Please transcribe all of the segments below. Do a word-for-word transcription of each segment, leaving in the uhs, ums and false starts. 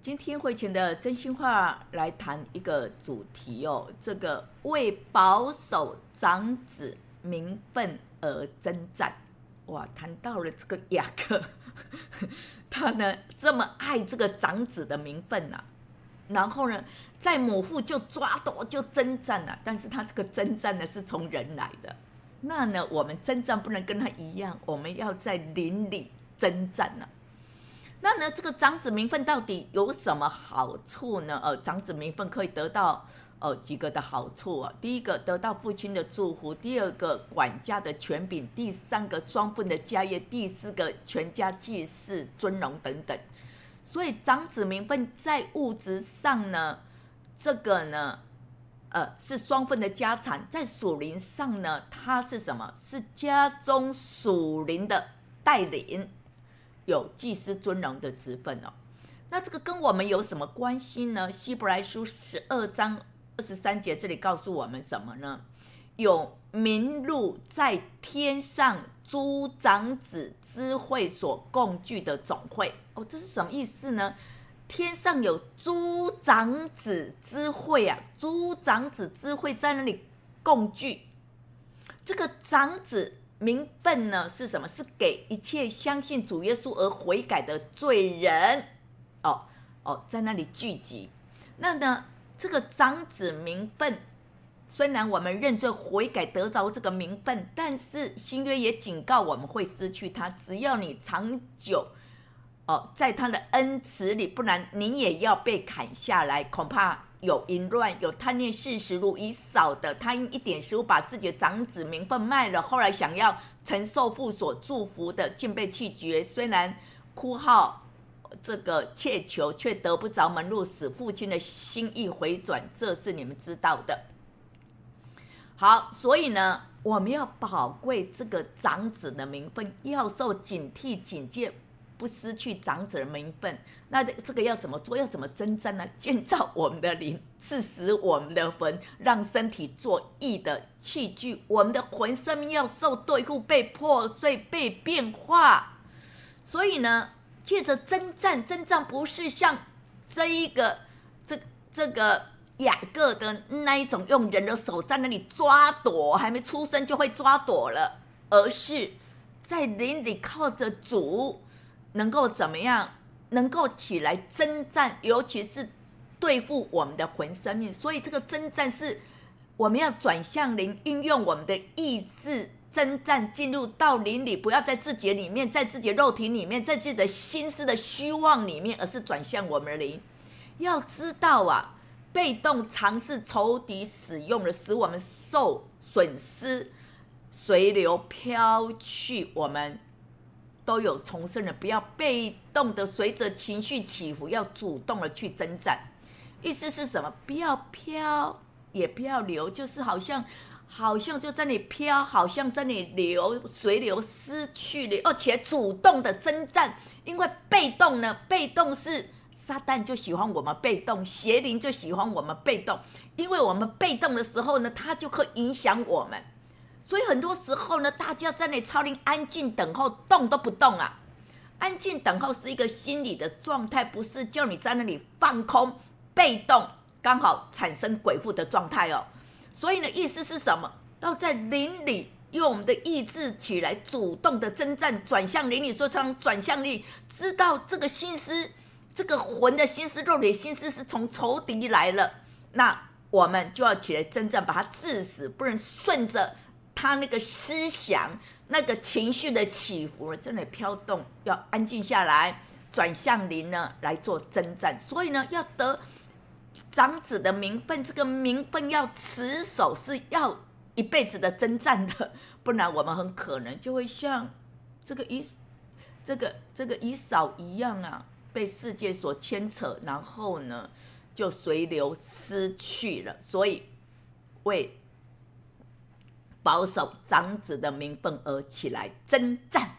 今天会前的真心话来谈一个主题哦，这个为保守长子名分而征战。哇，谈到了这个雅各，他呢这么爱这个长子的名分啊，然后呢在母父就抓夺就征战啊，但是他这个征战呢是从人来的。那呢我们征战不能跟他一样，我们要在灵里征战啊。那呢这个长子名分到底有什么好处呢？呃，长子名分可以得到呃几个的好处啊。第一个得到父亲的祝福，第二个管家的权柄，第三个双份的家业，第四个全家祭祀尊荣等等。所以长子名分在物质上呢，这个呢呃是双份的家产，在属灵上呢它是什么？是家中属灵的带领，有祭司尊荣的职分哦。那这个跟我们有什么关系呢？希伯来书十二章二十三节这里告诉我们什么呢？有名录在天上诸长子之会所共聚的总会哦，这是什么意思呢？天上有诸长子之会啊，诸长子之会在那里共聚。这个长子名分呢是什么？是给一切相信主耶稣而悔改的罪人哦哦，在那里聚集。那呢，这个长子名分，虽然我们认罪悔改得着这个名分，但是新约也警告我们会失去它。只要你长久哦在他的恩慈里，不然你也要被砍下来。恐怕有淫乱、有贪恋世食如以扫的，他因一点食物把自己的长子名分卖了，后来想要承受父所祝福的，竟被弃绝。虽然哭号这个切求，却得不着门路，使父亲的心意回转，这是你们知道的。好，所以呢，我们要宝贵这个长子的名分，要受警惕警戒，不失去长子的名分。那这个要怎么做？要怎么征战呢？建造我们的灵，刺死我们的魂，让身体做义的器具。我们的魂生命要受对付，被破碎，被变化。所以呢，借着征战，征战不是像这一个这这个雅各的那一种用人的手在那里抓躲，还没出生就会抓躲了，而是在灵里靠着主，能够怎么样？能够起来征战，尤其是对付我们的魂生命。所以这个征战是我们要转向灵，运用我们的意志征战，进入到灵里，不要在自己里面，在自己的肉体里面，在自己的心思的虚妄里面，而是转向我们的灵。要知道啊，被动尝试仇敌使用的，使我们受损失，随流飘去，我们都有重生的，不要被动的随着情绪起伏，要主动的去征战。意思是什么？不要飘，也不要流，就是好像好像就在那里飘，好像在那里流，随流失去了，而且主动的征战。因为被动呢，被动是撒旦就喜欢我们被动，邪灵就喜欢我们被动，因为我们被动的时候呢，它就会影响我们。所以很多时候呢，大家在那里操练安静等候，动都不动啊。安静等候是一个心理的状态，不是叫你在那里放空被动，刚好产生鬼附的状态哦。所以呢，意思是什么？要在灵里用我们的意志起来，主动的征战，转向灵里。说常转向力，知道这个心思，这个魂的心思、肉体的心思是从仇敌来了，那我们就要起来征战，把它治死，不能顺着他那个思想、那个情绪的起伏真的飘动，要安静下来，转向灵呢来做征战。所以呢，要得长子的名分，这个名分要持守，是要一辈子的征战的，不然我们很可能就会像这个以这个这个以扫一样啊，被世界所牵扯，然后呢就随流失去了。所以为保守长子的名分而起来征战。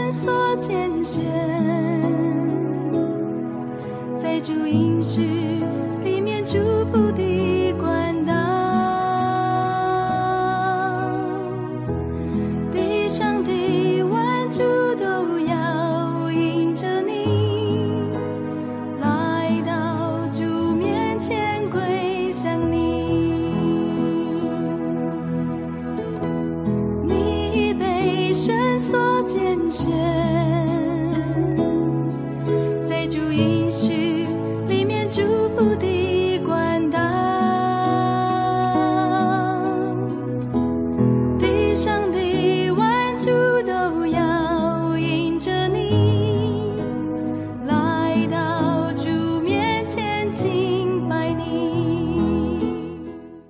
神所拣选，在主应许里面祝福的管道，地上的万族都要因着你来到主面前归向你。你已被神所拣选，在主应许里面祝福的管道，地上的万族都要因着你来到主面前敬拜你。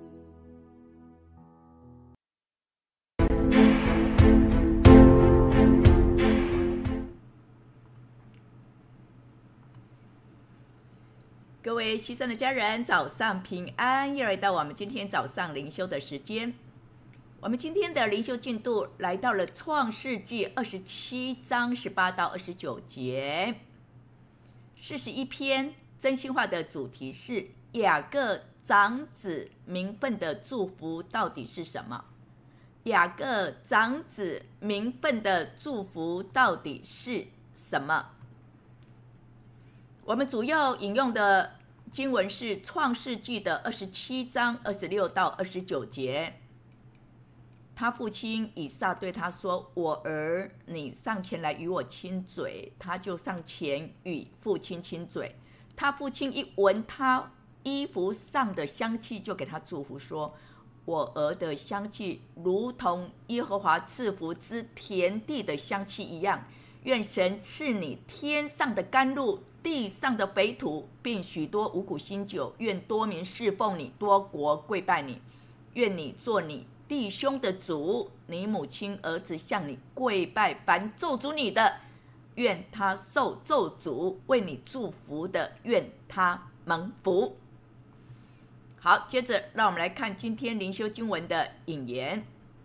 各位牺牲的家人，早上平安！又来到我们今天早上灵修的时间。我们今天的灵修进度来到了创世纪二十七章十八到二十九节。四十一篇真心话的主题是雅各长子名分的祝福到底是什么？雅各长子名分的祝福到底是什么？我们主要引用的经文是创世纪的二十七章二十六到二十九节。他父亲以撒对他说：“我儿，你上前来与我亲嘴。”他就上前与父亲亲嘴。他父亲一闻他衣服上的香气，就给他祝福说：“我儿的香气如同耶和华赐福之田地的香气一样。愿神赐你天上的甘露，地上的肥土，并许多五谷新酒。愿多民侍奉你，多国跪拜你。愿你做你弟兄的主，你母亲儿子向你跪拜。凡咒诅你的，愿他受咒诅；为你祝福的，愿他蒙福。”好，接着让我们来看今天灵修经文的引言。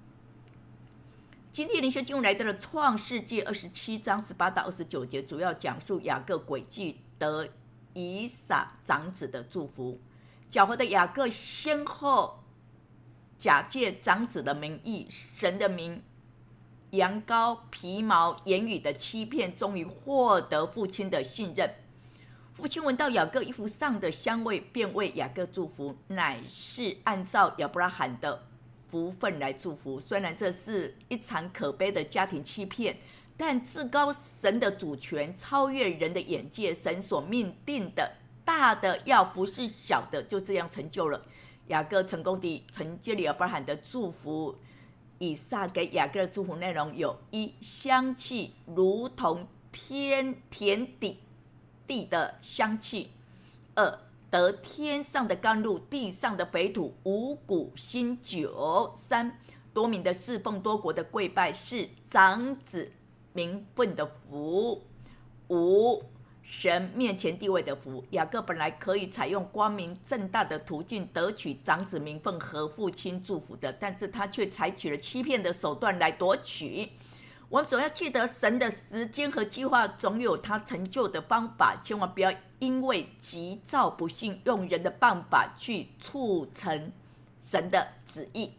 今天灵修经文来到了创世纪二十七章十八到二十九节，主要讲述雅各诡计得以撒长子的祝福。狡猾的雅各先后假借长子的名义、神的名、羊羔、皮毛、言语的欺骗，终于获得父亲的信任。父亲闻到雅各衣服上的香味，便为雅各祝福，乃是按照亚伯拉罕的福分来祝福。虽然这是一场可悲的家庭欺骗，但至高神的主权超越人的眼界，神所命定的大的要服侍小的，就这样成就了。雅各成功地承接了亚伯拉罕的祝福。以撒给雅各的祝福内容有：一、香气如同天田底地的香气；二、得天上的甘露，地上的肥土，五谷新酒；三、多民的侍奉，多国的跪拜，是长子名分的福；五、神面前地位的福。雅各本来可以采用光明正大的途径得取长子名分和父亲祝福的，但是他却采取了欺骗的手段来夺取。我们总要记得，神的时间和计划总有他成就的方法，千万不要因为急躁不幸，用人的办法去促成神的旨意。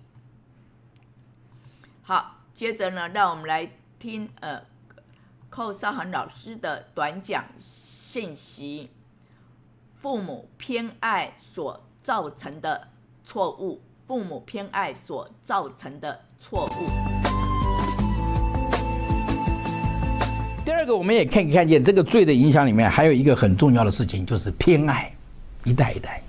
好，接着呢，让我们来听呃寇少涵老师的短讲信息：父母偏爱所造成的错误，父母偏爱所造成的错误。 第二个，我们也可以看见这个罪的影响里面还有一个很重要的事情，就是偏爱，一代一代。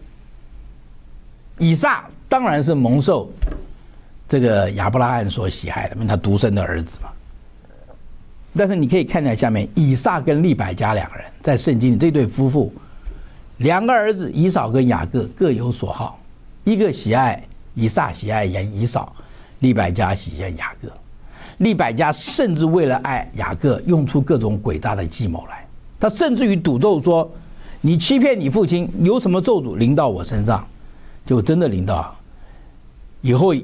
以撒当然是蒙受这个亚伯拉罕所喜爱的，因为他独生的儿子嘛。但是你可以看在下面，以撒跟利百加两个人在圣经里这对夫妇，两个儿子以扫跟雅各各有所好，一个喜爱以撒，喜爱以扫；利百加喜爱雅各。利百加甚至为了爱雅各，用出各种诡诈的计谋来。他甚至于赌咒说：“你欺骗你父亲，有什么咒诅临到我身上，就真的临到。以后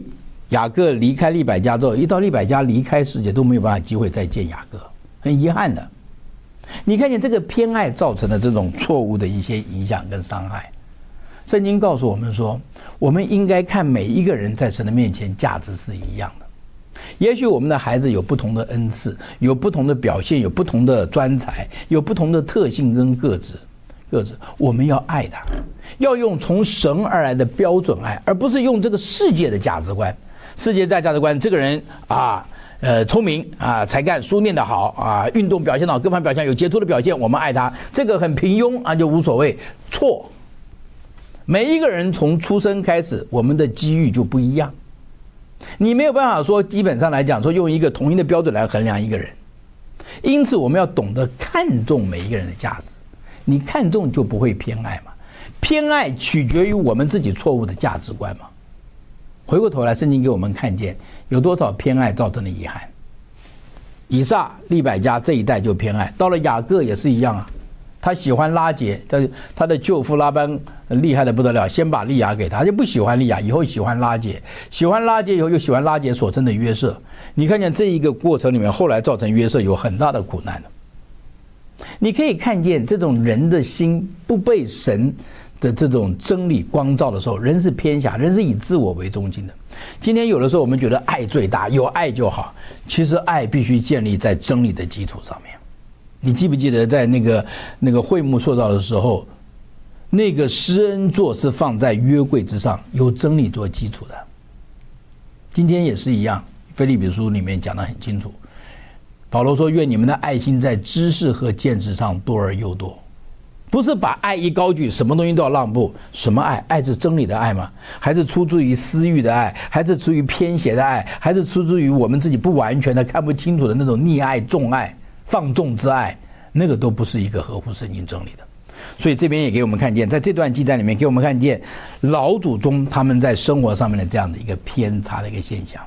雅各离开利百加之后，一到利百加离开世界都没有办法机会再见雅各，很遗憾的。你看见这个偏爱造成的这种错误的一些影响跟伤害。圣经告诉我们说，我们应该看每一个人在神的面前价值是一样的。也许我们的孩子有不同的恩赐，有不同的表现，有不同的专才，有不同的特性跟个质，个质我们要爱他，要用从神而来的标准爱，而不是用这个世界的价值观。世界在价值观，这个人啊，呃，聪明啊，才干，书念得好啊，运动表现好，各方面表现有杰出的表现，我们爱他。这个很平庸啊，就无所谓。错。每一个人从出生开始，我们的机遇就不一样。你没有办法说，基本上来讲，说用一个统一的标准来衡量一个人。因此，我们要懂得看重每一个人的价值。你看重就不会偏爱嘛。偏爱取决于我们自己错误的价值观嘛。回过头来，圣经给我们看见有多少偏爱造成的遗憾。以撒、利百加这一代就偏爱，到了雅各也是一样啊。他喜欢拉结，但他的舅父拉班厉害的不得了，先把利亚给他，他就不喜欢利亚，以后喜欢拉结，喜欢拉结以后又喜欢拉结所生的约瑟。你看见这一个过程里面，后来造成约瑟有很大的苦难的。你可以看见这种人的心不被神的这种真理光照的时候，人是偏狭，人是以自我为中心的。今天有的时候我们觉得爱最大，有爱就好，其实爱必须建立在真理的基础上面。你记不记得在那个那个会幕塑造的时候，那个施恩座是放在约柜之上，由真理做基础的。今天也是一样，腓立比书里面讲得很清楚，保罗说：“愿你们的爱心在知识和见识上多而又多。”不是把爱一高举，什么东西都要让步。什么爱？爱是真理的爱吗？还是出自于私欲的爱？还是出于偏邪的爱？还是出自于我们自己不完全的看不清楚的那种溺爱、重爱、放纵之爱？那个都不是一个合乎圣经真理的。所以这边也给我们看见，在这段记载里面给我们看见老祖宗他们在生活上面的这样的一个偏差的一个现象。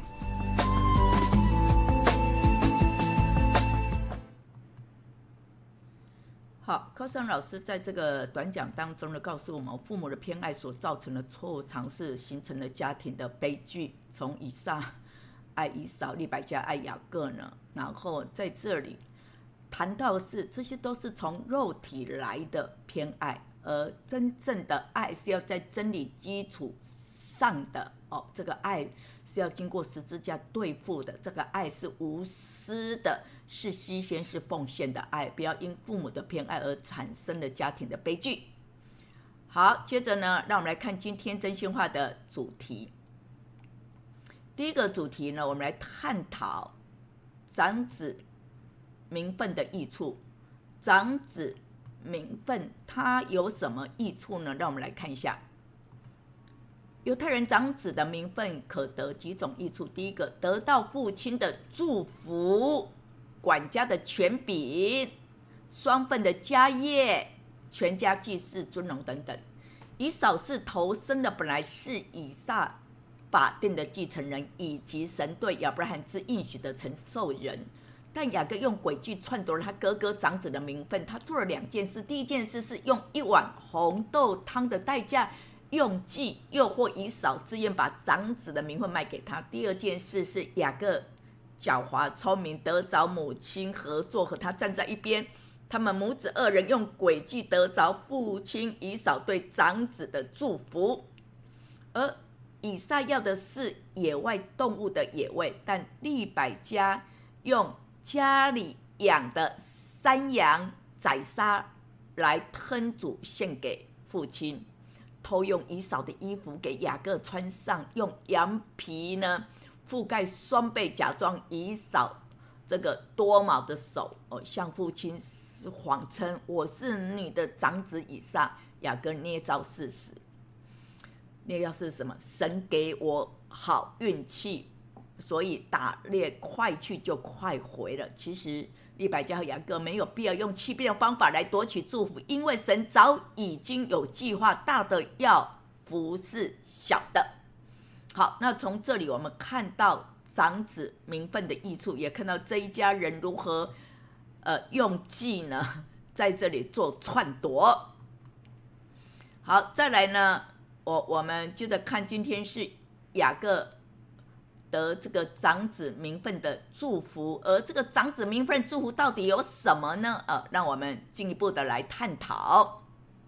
好，高尚老师在这个短讲当中呢，告诉我们父母的偏爱所造成的错误尝试，形成了家庭的悲剧。从以撒爱以扫，利百加爱雅各呢，然后在这里谈到是这些都是从肉体来的偏爱，而真正的爱是要在真理基础上的哦。这个爱是要经过十字架对付的，这个爱是无私的，是牺牲，是奉献的爱，不要因父母的偏爱而产生的家庭的悲剧。好，接着呢，让我们来看今天真心话的主题。第一个主题呢，我们来探讨长子名分的益处。长子名分它有什么益处呢？让我们来看一下。犹太人长子的名分可得几种益处。第一个，得到父亲的祝福，管家的权柄，双份的家业，全家祭祀尊荣等等。以扫是头生的，本来是以撒法定的继承人，以及神对亚伯拉罕之应许的承受人。但雅各用诡计篡夺了他哥哥长子的名分。他做了两件事，第一件事是用一碗红豆汤的代价，用计诱惑以扫自愿把长子的名分卖给他。第二件事是雅各狡猾聪明，得着母亲合作，和他站在一边。他们母子二人用诡计得着父亲以扫对长子的祝福。而以撒要的是野外动物的野味，但利百加用家里养的山羊宰杀来烹煮献给父亲。偷用以扫的衣服给雅各穿上，用羊皮呢覆盖双背，假装以扫这个多毛的手，哦，向父亲谎称我是你的长子以撒。雅各捏造事实，捏造是什么？神给我好运气，所以打猎快去就快回了。其实利百加和雅各没有必要用欺骗的方法来夺取祝福，因为神早已经有计划，大的要服侍小的。好，那从这里我们看到长子名分的益处，也看到这一家人如何呃用计呢，在这里做篡夺。好，再来呢，我我们接着看，今天是雅各得这个长子名分的祝福。而这个长子名分祝福到底有什么呢？呃，让我们进一步的来探讨。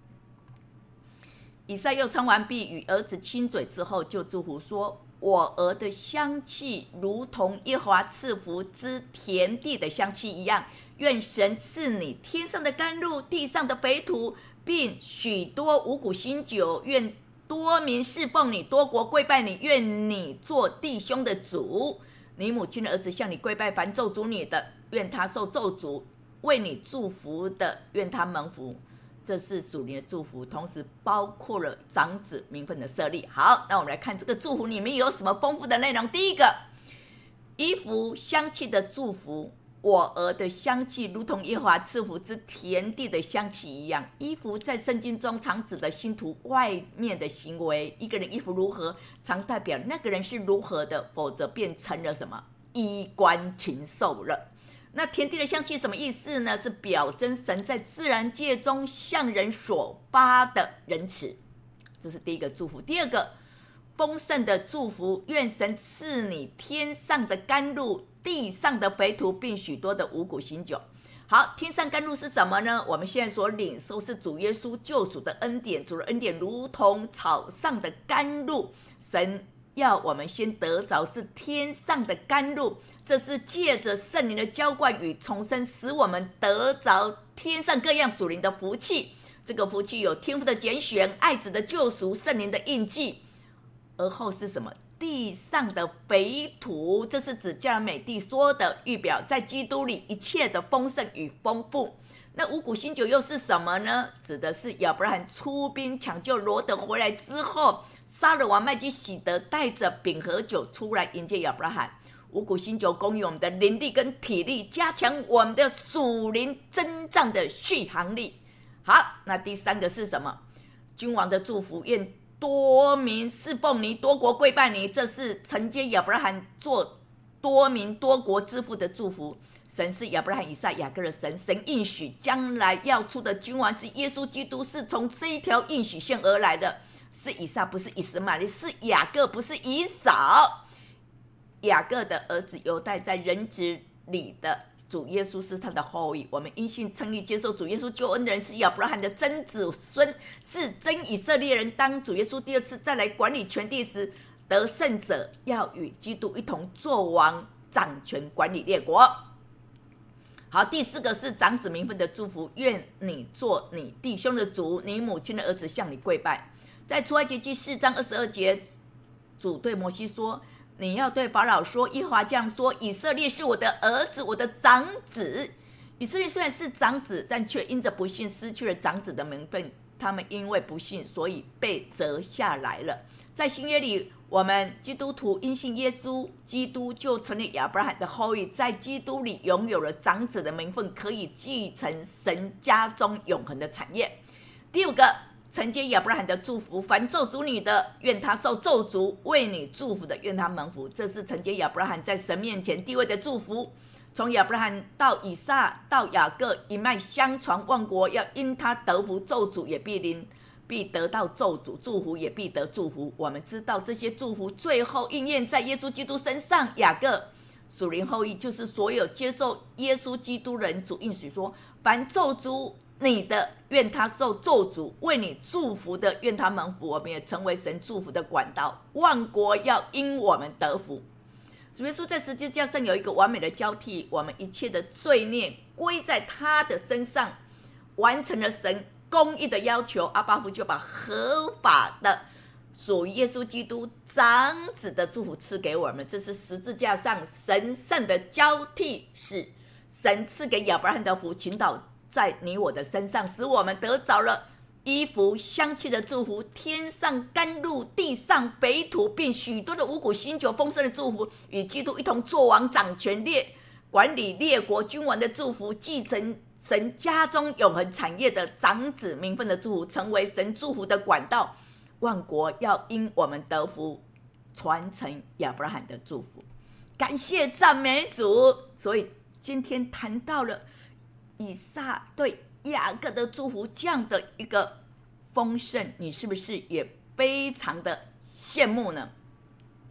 以撒又称完毕，与儿子亲嘴之后，就祝福说：我儿的香气如同耶和华赐福之田地的香气一样，愿神赐你天上的甘露，地上的肥土，并许多五谷新酒，愿多民侍奉你，多国跪拜你，愿你做弟兄的主。你母亲的儿子向你跪拜，凡咒诅你的，愿他受咒诅；为你祝福的，愿他蒙福。这是属灵的祝福，同时包括了长子名分的设立。好，那我们来看这个祝福里面有什么丰富的内容。第一个，衣服香气的祝福，我儿的香气如同耶和华赐福之田地的香气一样。衣服在圣经中常指的信徒外面的行为，一个人衣服如何，常代表那个人是如何的，否则变成了什么？衣冠禽兽了。那田地的香气什么意思呢？是表征神在自然界中向人所发的仁慈，这是第一个祝福。第二个，丰盛的祝福，愿神赐你天上的甘露，地上的肥土，并许多的五谷新酒。好，天上甘露是什么呢？我们现在所领受是主耶稣救赎的恩典，主的恩典如同草上的甘露，神要我们先得着是天上的甘露，这是借着圣灵的浇灌与重生，使我们得着天上各样属灵的福气。这个福气有天父的拣选、爱子的救赎、圣灵的印记。而后是什么？地上的肥土，这是指迦南美地说的，预表在基督里一切的丰盛与丰富。那五谷新酒又是什么呢？指的是亚伯拉罕出兵抢救罗得回来之后，杀了王麦基喜德，带着饼和酒出来迎接亚伯拉罕。五谷新酒供应我们的灵力跟体力，加强我们的属灵征战的续航力。好，那第三个是什么？君王的祝福，愿多民侍奉你，多国跪拜你，这是承接亚伯拉罕做多民多国之父的祝福。神是亚伯拉罕、以撒、雅各的神，神应许将来要出的君王是耶稣基督，是从这一条应许线而来的，是以撒，不是以实玛利，是雅各，不是以扫。雅各的儿子犹大在人子里的主耶稣是他的后裔，我们因信称义接受主耶稣救恩的人是亚伯拉罕的真子孙，是真以色列人。当主耶稣第二次再来管理全地时，得胜者要与基督一同作王，掌权管理列国。好，第四个是长子名分的祝福，愿你做你弟兄的主，你母亲的儿子向你跪拜。在出埃及记四章二十二节，主对摩西说，你要对法老说，耶和华这样说，以色列是我的儿子，我的长子。以色列虽然是长子，但却因着不信失去了长子的名分，他们因为不信，所以被折下来了。在新约里，我们基督徒因信耶稣基督，就成了亚伯拉罕的后裔，在基督里拥有了长子的名分，可以继承神家中永恒的产业。第五个，承接亚伯拉罕的祝福，凡咒诅你的，愿他受咒诅；为你祝福的，愿他蒙福。这是承接亚伯拉罕在神面前地位的祝福。从亚伯拉罕到以撒到雅各，一脉相传，万国要因他得福，咒诅也必临，必得到咒诅，祝福也必得祝福。我们知道这些祝福最后应验在耶稣基督身上。雅各属灵后裔就是所有接受耶稣基督人，主应许说，凡咒诅你的，愿他受咒诅；为你祝福的，愿他蒙福。我们也成为神祝福的管道，万国要因我们得福。主耶稣在十字架上有一个完美的交替，我们一切的罪孽归在他的身上，完成了神公义的要求。阿爸父就把合法的属于耶稣基督长子的祝福赐给我们。这是十字架上神圣的交替，是神赐给亚伯拉罕的福，倾倒在你我的身上，使我们得着了衣服香气的祝福，天上甘露，地上肥土，并许多的五谷新酒丰盛的祝福，与基督一同作王，掌权列管理列国君王的祝福，继承神家中永恒产业的长子名分的祝福，成为神祝福的管道。万国要因我们得福，传承亚伯拉罕的祝福。感谢赞美主。所以今天谈到了以撒对雅各的祝福，这样的一个丰盛，你是不是也非常的羡慕呢？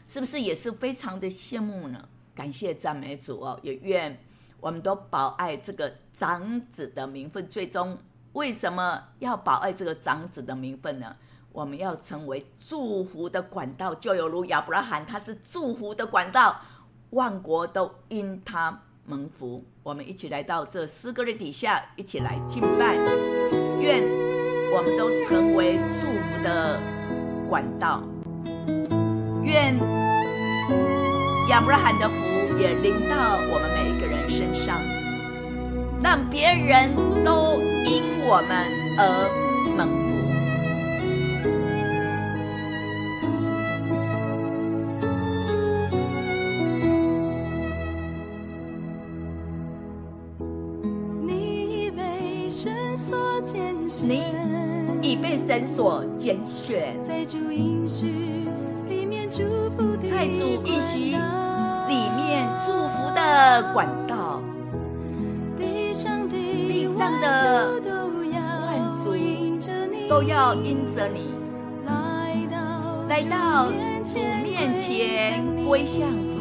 是不是也是非常的羡慕呢？感谢赞美主哦，也愿我们都保爱这个长子的名分。最终为什么要保爱这个长子的名分呢？我们要成为祝福的管道，就犹如亚伯拉罕他是祝福的管道，万国都因他蒙福。我们一起来到这诗歌的底下，一起来敬拜，愿我们都成为祝福的管道，愿亚伯拉罕的福也临到我们每一个人身上，让别人都因我们而蒙福。你已被神所拣选， 在主应许里面祝福的在主应许里面祝福的管道， 地上地上的万族都要因着你来到主面前归向主。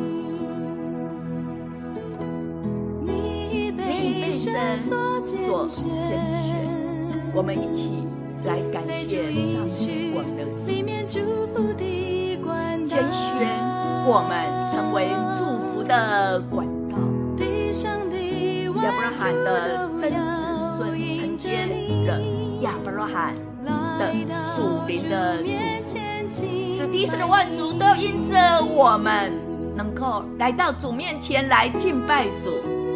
你已被神所拣选，我们一起来感谢赞美我们的主，拣选我们成为祝福的管道。亚伯拉罕的真子孙承接了亚伯拉罕的属灵的祝福，使地上的万族都因着我们能够来到主面前来敬拜主。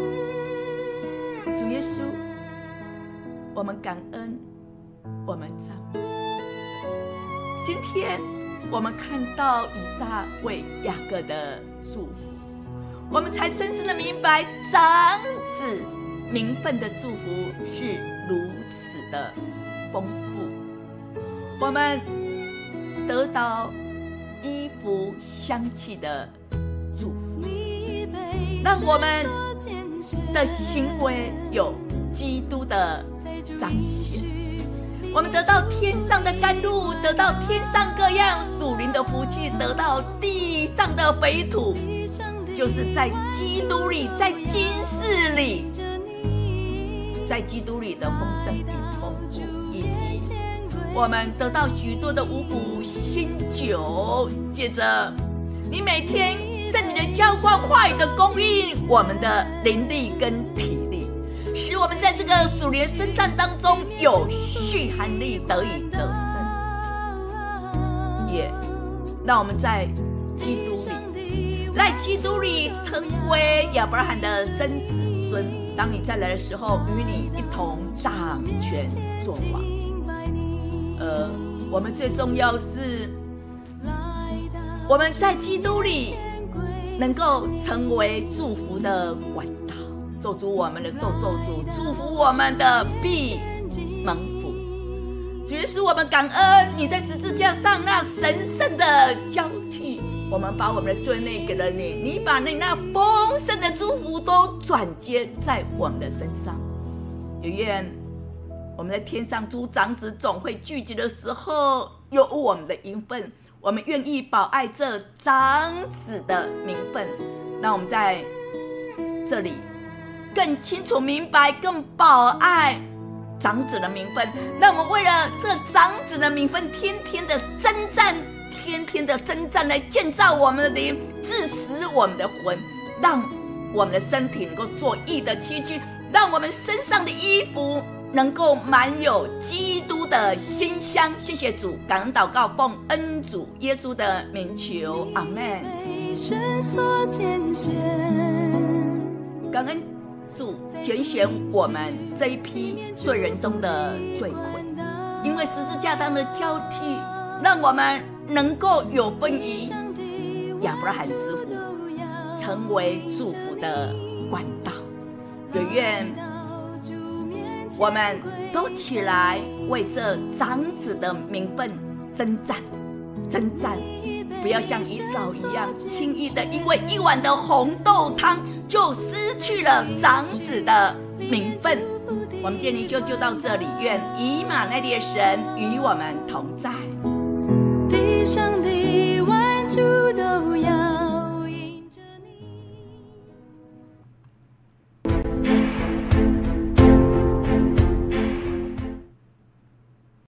主耶稣，我们感恩，我们赞美。今天我们看到以撒为雅各的祝福，我们才深深的明白长子名分的祝福是如此的丰富。我们得到衣服香气的祝福，让我们的行为有基督的彰显。我们得到天上的甘露，得到天上各样属灵的福气，得到地上的肥土，就是在基督里，在今世里，在基督里的丰盛与丰富，以及我们得到许多的五谷新酒。接着你每天圣灵的浇灌，话语的供应，我们的灵力跟体力，使我们在这个属灵征战当中有续航力，得以得胜。也让我们在基督里，在基督里成为亚伯拉罕的真子孙。当你再来的时候，与你一同掌权作王。呃，我们最重要是，我们在基督里能够成为祝福的管道，咒诅我们的受咒诅，祝福我们的必蒙福。主耶稣，我们感恩你在十字架上那神圣的交替，我们把我们的罪孽给了你，你把你那丰盛的祝福都转接在我们的身上。也愿我们在天上诸长子总会聚集的时候，有我们的名分，我们愿意保爱这长子的名分，让我们在这里更清楚明白，更保爱长子的名分，让我们为了这长子的名分，天天的征战，天天的征战，来建造我们的灵，致死我们的魂，让我们的身体能够做义的器具，让我们身上的衣服能够满有基督的馨香。谢谢主，感恩祷告，奉恩主耶稣的名求，阿们。感恩主拣选我们这一批罪人中的罪魁，因为十字架上的交替，让我们能够有分于亚伯拉罕之福，成为祝福的管道。也愿我们都起来为这长子的名分征战征战，不要像以扫一样轻易的因为一碗的红豆汤就失去了长子的名分。我们今天就就到这里，愿以马内利的神与我们同在。